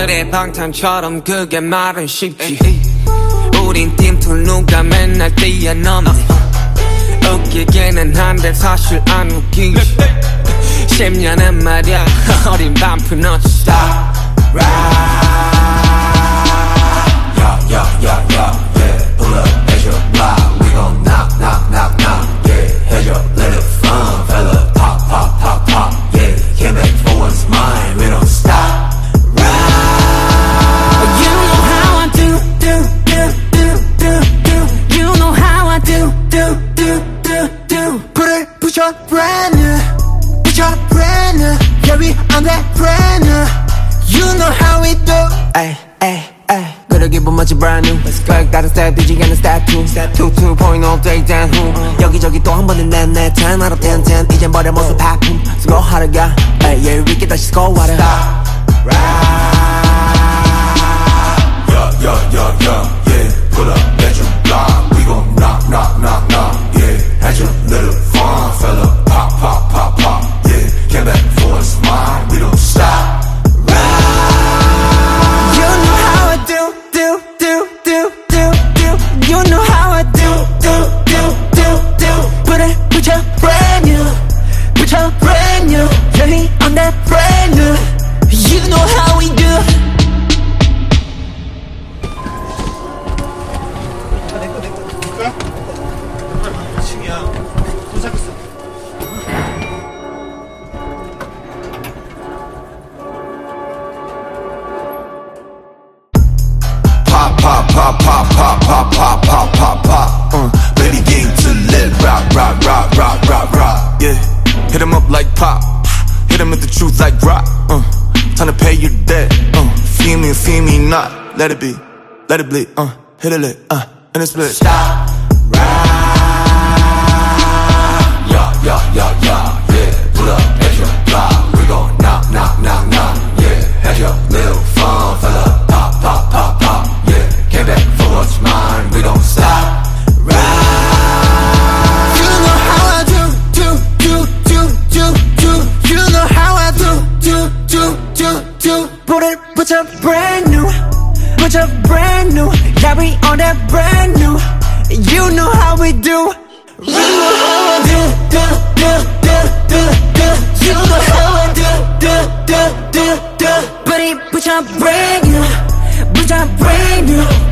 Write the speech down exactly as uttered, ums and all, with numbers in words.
그래 방탄처럼 그게 말은 쉽지. 우린 팀툴 누가 맨날 뛰어넘네. 웃기기는 한데 사실 안 웃기지. 십 년은 말야 어린 반푼 not stop. Yeah, yeah, yeah, yeah, yeah. Pull up at your block, we gon' knock, knock, knock, knock. Yeah, head up, let it fun, fella. Pop, pop, pop, pop. Yeah, came back for what's mine, we don't stop. You know how I do, do, do, do, do, do. You know how I do, do, do, do, do. Put it, push up brand new, push up brand new. Yeah, we on that brand new. You know how we do. Ay, ay, ay. Gotta give them much brand new. 백 다른 스텝 뒤지게 하는 step two. two, two point oh day down who. 여기저기 또 한 번은 넷넷 ten out of ten ten. 이젠 버려 모습 하품. 수고 하루가. Ay, yeah, we get 다시 score water. Yeah, yeah, yeah, yeah, yeah. Pull up at your block, we gon' knock, knock, knock, knock. Yeah, had your little fun, fella. Pop, pop, pop, pop. Yeah, came back for what's mine, we don't stop. You know how I do, do, do, do, do, do. You know how I do, do, do, do, do. Put it, put your brand new, put your brand new. Yeah, we on that brand new. You know how we do. Pop, pop, pop, pop, pop, pop, pop, pop, pop, pop. Uh, baby game to let rock, rock, rock, rock, rock, rock. Yeah, hit him up like pop, hit him with the truth like rock. Uh, time to pay your debt. Uh, feel me or feel me not. Let it be, let it bleed. Uh, hit a lick, uh, and it's split. Stop, rock. Yeah, yeah, yeah, yeah, yeah. Pull up at your block, we gon' knock, knock, knock, knock. Yeah, had your little fun, fella. Pop, pop, pop, pop. Yeah, came back for what's mine, we don't stop. Right. You know how I do, do, do, do, do, do. You know how I do, do, do, do, do. Put it, put your brand new, put your brand new. Yeah, we on that brand new. You know how we do. You know how I do, do, do, do, do, do. You know how I do, do, do, do, do. Put it, put your brand new, put your brand new.